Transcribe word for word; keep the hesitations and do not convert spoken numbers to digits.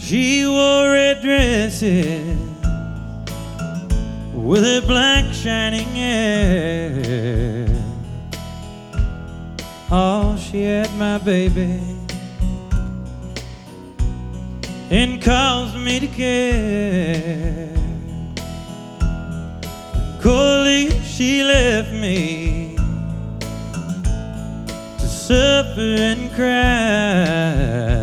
She wore red dresses with her black shining hair. Oh, she had my baby and caused me to care. Coldly she left me to suffer and cry.